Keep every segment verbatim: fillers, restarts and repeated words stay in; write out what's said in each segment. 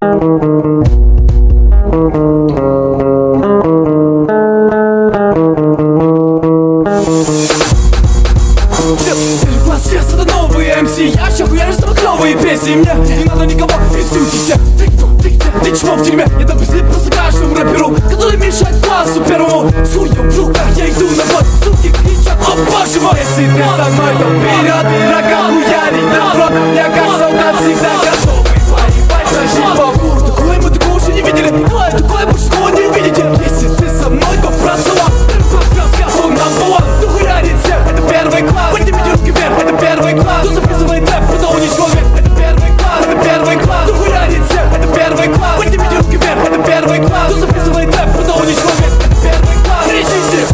Сейчас это новые эм си. Я ща хуярю с тобой новые песни. Мне не надо никого пиздюки все. Ты кто, ты где, ты чмо в тюрьме? Я дам пизды просто каждому рэперу, который мешает классу первому. С хуем в руках я иду на бой. Суки кричат, о боже мой. Если ты со мной, то вперед. Врага хуярить на фронт. Я как солдат всегда готовый воевать за хип-хоп. Такое мы такого еще не видели. Такое, такое больше такого не увидите. Если ты со мной, то братцела. Сказал number one. Кто хуярит всех, это первый класс. Подними руки вверх, это первый класс. Кто записывает рэп, кто уничтожит, это первый класс, это первый класс. Кто хуярит всех, это первый класс. Подними руки вверх, это первый класс. Кто записывает рэп, кто уничтожит, это первый класс. Кричите!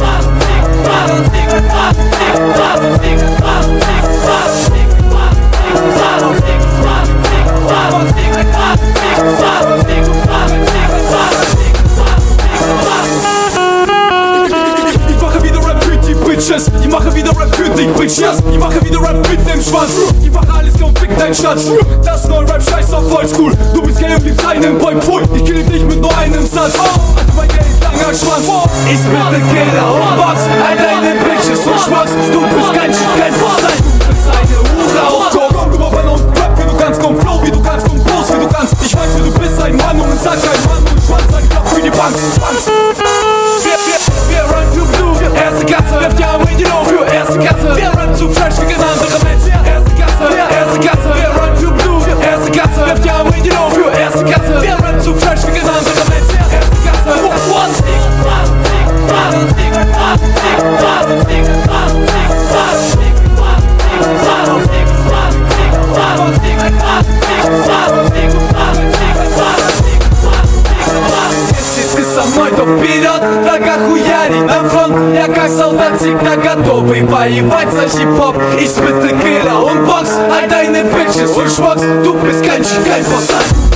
Ich mache wieder Rap für dich, Bitches. Ich mache wieder Rap mit dem Schwanz. Ich mache alles und fick deinen Schatz. Das neue Rap scheiß auf Oldschool. Du bist gay und gibst einen Boy Pfui. Ich kill dich mit nur einem Satz. Alter, mein Geld langer Schwanz. Ich bin der Killer und Box. All deine Bitches und Schwanz. Du bist kein Shit, kein Vorteil. Du bist eine Hure auf Koks. Komm, du Rapper und Rap, wie du kannst. Komm, Flow, wie du kannst. Komm, Post, wie du kannst. Ich weiß, wie du bist, ein Mann und sag kein Mann und Schwanz. Ein Block für die Bank. Wir, wir, wir run für Blue. Erste Klasse, werft die Arme in die Luft. Für erste Klasse, wir run zu fresh wie kein anderer Mensch. Erste Klasse, erste Klasse, wir run für Blue. Erste Klasse, werft die Arme in die Luft. Für erste Klasse, wir run zu fresh wie kein anderer Mensch. Erste Klasse, one stick, one stick, one stick, one stick, one stick, one stick, one stick, one stick, one stick, one stick, one stick, one stick, one stick, one stick. Если ты со мной, то вперед, врага хуярить на фронт. Я как солдат всегда готовый воевать за хип-хоп. Ich bin der Killer und Box. All deine Bitches und Schwocks. Du bist kein Schick, kein Boss.